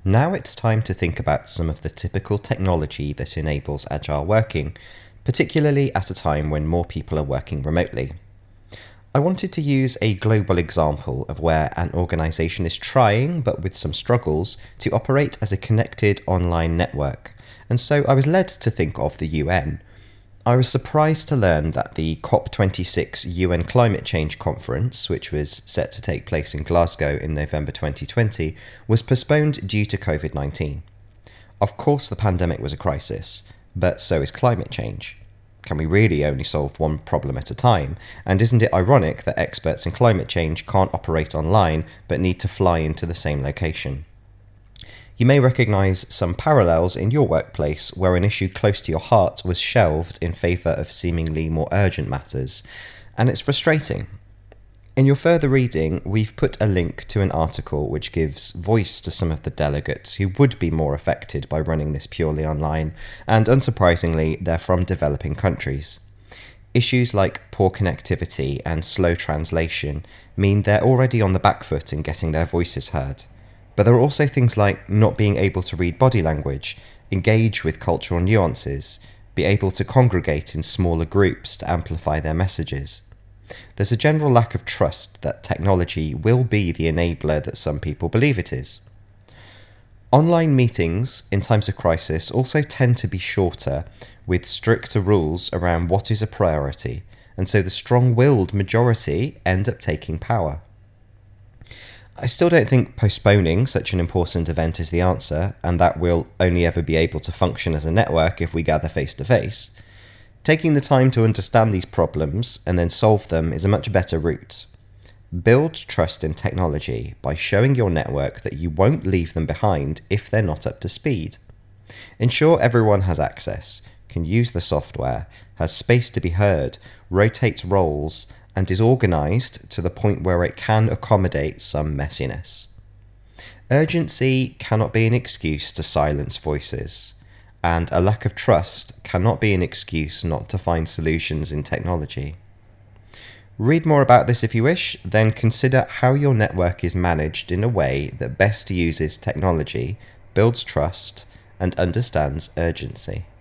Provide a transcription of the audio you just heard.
Now it's time to think about some of the typical technology that enables agile working, particularly at a time when more people are working remotely. I wanted to use a global example of where an organisation is trying, but with some struggles, to operate as a connected online network, and so I was led to think of the UN. I was surprised to learn that the COP26 UN Climate Change Conference, which was set to take place in Glasgow in November 2020, was postponed due to COVID-19. Of course, the pandemic was a crisis, but so is climate change. Can we really only solve one problem at a time? And isn't it ironic that experts in climate change can't operate online but need to fly into the same location? You may recognise some parallels in your workplace where an issue close to your heart was shelved in favour of seemingly more urgent matters, and it's frustrating. In your further reading, we've put a link to an article which gives voice to some of the delegates who would be more affected by running this purely online, and unsurprisingly, they're from developing countries. Issues like poor connectivity and slow translation mean they're already on the back foot in getting their voices heard. But there are also things like not being able to read body language, engage with cultural nuances, be able to congregate in smaller groups to amplify their messages. There's a general lack of trust that technology will be the enabler that some people believe it is. Online meetings in times of crisis also tend to be shorter, with stricter rules around what is a priority, and so the strong-willed majority end up taking power. I still don't think postponing such an important event is the answer, and that we'll only ever be able to function as a network if we gather face to face. Taking the time to understand these problems and then solve them is a much better route. Build trust in technology by showing your network that you won't leave them behind if they're not up to speed. Ensure everyone has access, can use the software, has space to be heard, rotates roles, and is organised to the point where it can accommodate some messiness. Urgency cannot be an excuse to silence voices, and a lack of trust cannot be an excuse not to find solutions in technology. Read more about this if you wish, then consider how your network is managed in a way that best uses technology, builds trust, and understands urgency.